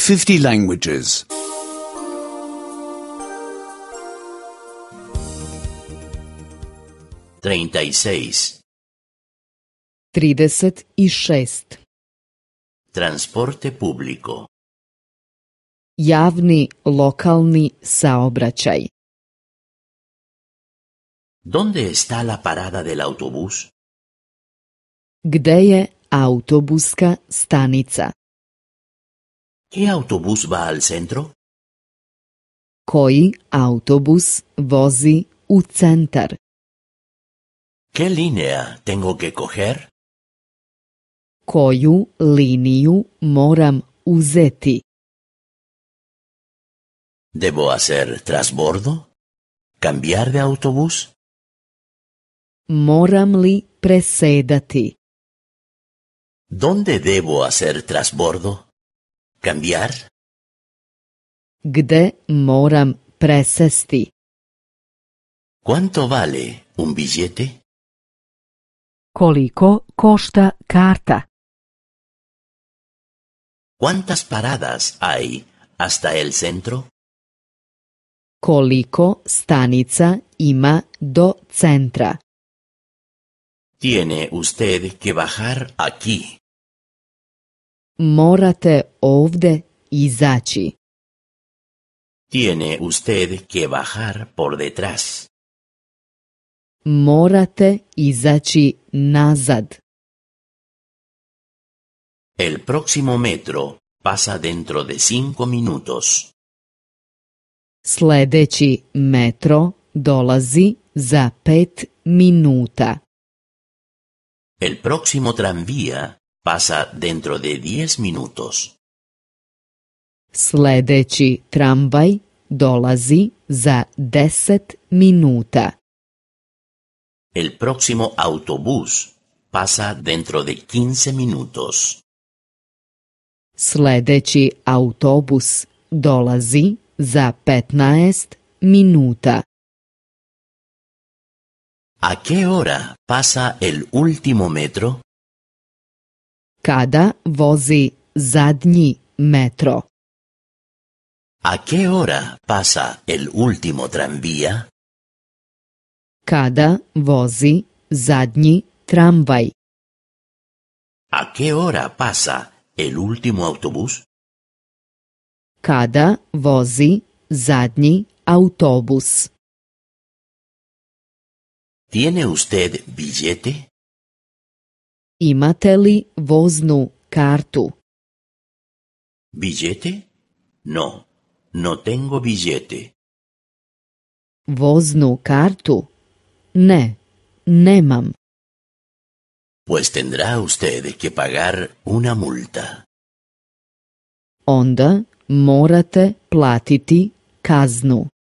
50 languages. 36. 36. Transporte público. Javni lokalni saobraćaj. ¿Dónde está la parada del autobús? Gde je autobuska stanica? ¿Qué autobús va al centro? Koji autobus vozi u centar? ¿Qué línea tengo que coger? Koju liniju moram uzeti? ¿Debo hacer trasbordo? ¿Cambiar de autobús? Moram li presedati? ¿Dónde debo hacer trasbordo? ¿Cambiar? Gde moram presesti? ¿Cuánto vale un billete? Koliko košta karta? ¿Cuántas paradas hay hasta el centro? Koliko stanica ima do centra? Tiene usted que bajar aquí. Morate ovde izaći. Tiene usted que bajar por detrás. Morate izaći nazad. El próximo metro pasa dentro de 5 minutos. Sledeći metro dolazi za 5 minuta. El próximo tranvía pasa dentro de 10 minutos. Sledeći tramvaj dolazi za 10 minuta. El próximo autobús pasa dentro de 15 minutos. Sledeći autobus dolazi za 15 minuta. ¿A qué hora pasa el último metro? Kada vozi zadnji metro? ¿A qué hora pasa el último tranvía? Kada vozi zadnji tramvaj? ¿A qué hora pasa el último autobús? Kada vozi zadnji autobus? ¿Tiene usted billete? Imate li voznu kartu? ¿Billete? No, no tengo billete. Voznu kartu? Ne, nemam. Pues tendrá usted que pagar una multa. Onda morate platiti kaznu.